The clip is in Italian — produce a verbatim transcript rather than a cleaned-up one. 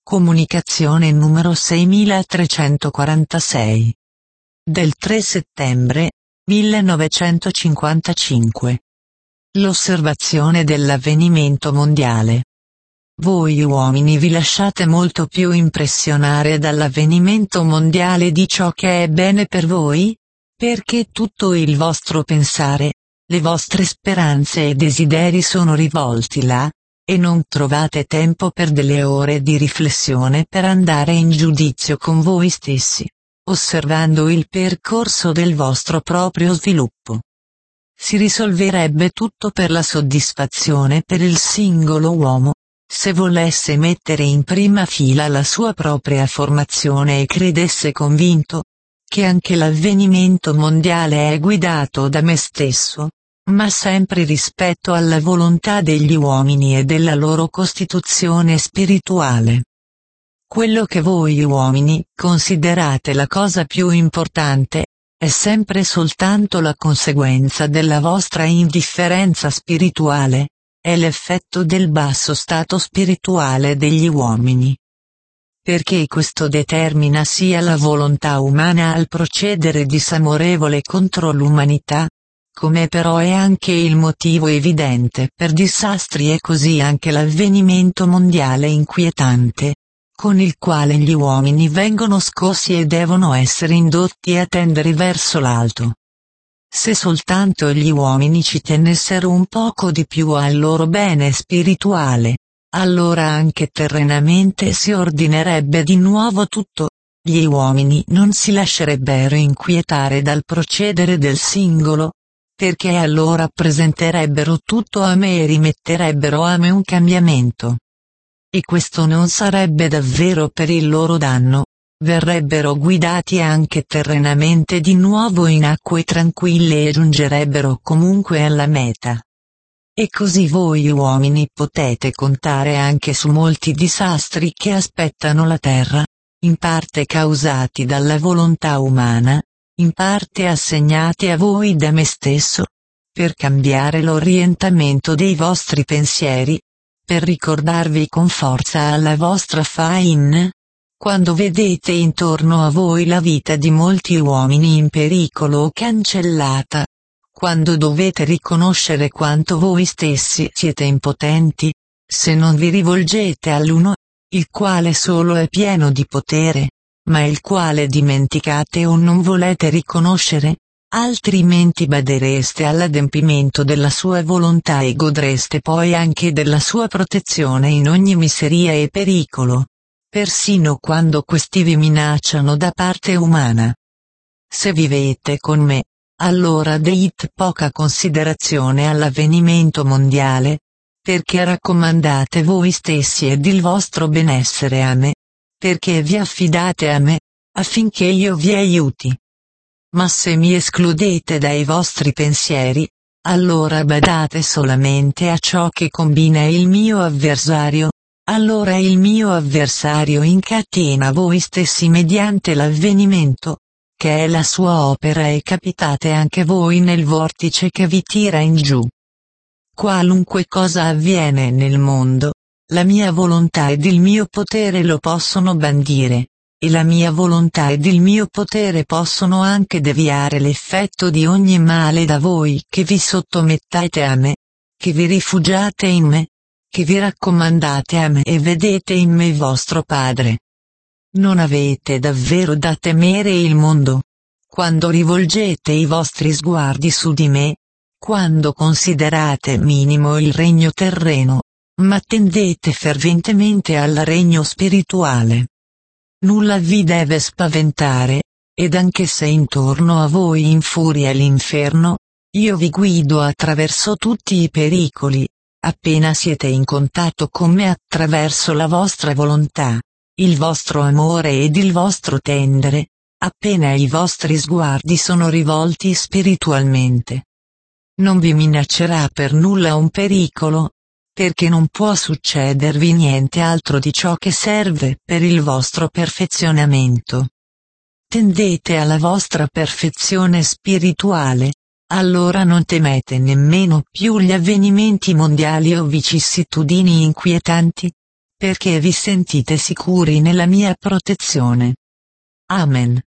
Comunicazione numero seimilatrecentoquarantasei. Del tre settembre millenovecentocinquantacinque. L'osservazione dell'avvenimento mondiale. Voi uomini vi lasciate molto più impressionare dall'avvenimento mondiale di ciò che è bene per voi, perché tutto il vostro pensare, le vostre speranze e desideri sono rivolti là, e non trovate tempo per delle ore di riflessione per andare in giudizio con voi stessi, osservando il percorso del vostro proprio sviluppo. Si risolverebbe tutto per la soddisfazione per il singolo uomo, se volesse mettere in prima fila la sua propria formazione e credesse convinto che anche l'avvenimento mondiale è guidato da me stesso, ma sempre rispetto alla volontà degli uomini e della loro costituzione spirituale. Quello che voi uomini considerate la cosa più importante, è sempre soltanto la conseguenza della vostra indifferenza spirituale, è l'effetto del basso stato spirituale degli uomini. Perché questo determina sia la volontà umana al procedere disamorevole contro l'umanità, come però è anche il motivo evidente per disastri e così anche l'avvenimento mondiale inquietante, con il quale gli uomini vengono scossi e devono essere indotti a tendere verso l'alto. Se soltanto gli uomini ci tenessero un poco di più al loro bene spirituale, allora anche terrenamente si ordinerebbe di nuovo tutto, gli uomini non si lascerebbero inquietare dal procedere del singolo, perché allora presenterebbero tutto a me e rimetterebbero a me un cambiamento. E questo non sarebbe davvero per il loro danno, verrebbero guidati anche terrenamente di nuovo in acque tranquille e giungerebbero comunque alla meta. E così voi uomini potete contare anche su molti disastri che aspettano la terra, in parte causati dalla volontà umana, in parte assegnati a voi da me stesso, per cambiare l'orientamento dei vostri pensieri, per ricordarvi con forza alla vostra fain. Quando vedete intorno a voi la vita di molti uomini in pericolo o cancellata, quando dovete riconoscere quanto voi stessi siete impotenti, se non vi rivolgete all'uno, il quale solo è pieno di potere, ma il quale dimenticate o non volete riconoscere, altrimenti badereste all'adempimento della sua volontà e godreste poi anche della sua protezione in ogni miseria e pericolo, persino quando questi vi minacciano da parte umana. Se vivete con me, allora deite poca considerazione all'avvenimento mondiale, perché raccomandate voi stessi ed il vostro benessere a me, perché vi affidate a me, affinché io vi aiuti. Ma se mi escludete dai vostri pensieri, allora badate solamente a ciò che combina il mio avversario, allora il mio avversario incatena voi stessi mediante l'avvenimento, che è la sua opera e capitate anche voi nel vortice che vi tira in giù. Qualunque cosa avviene nel mondo, la mia volontà ed il mio potere lo possono bandire, e la mia volontà ed il mio potere possono anche deviare l'effetto di ogni male da voi che vi sottomettete a me, che vi rifugiate in me, che vi raccomandate a me e vedete in me vostro Padre. Non avete davvero da temere il mondo. Quando rivolgete i vostri sguardi su di me, quando considerate minimo il regno terreno, ma tendete ferventemente al regno spirituale. Nulla vi deve spaventare, ed anche se intorno a voi infuria l'inferno, io vi guido attraverso tutti i pericoli, appena siete in contatto con me attraverso la vostra volontà, il vostro amore ed il vostro tendere, appena i vostri sguardi sono rivolti spiritualmente. Non vi minaccerà per nulla un pericolo, perché non può succedervi niente altro di ciò che serve per il vostro perfezionamento. Tendete alla vostra perfezione spirituale, allora non temete nemmeno più gli avvenimenti mondiali o vicissitudini inquietanti, perché vi sentite sicuri nella mia protezione. Amen.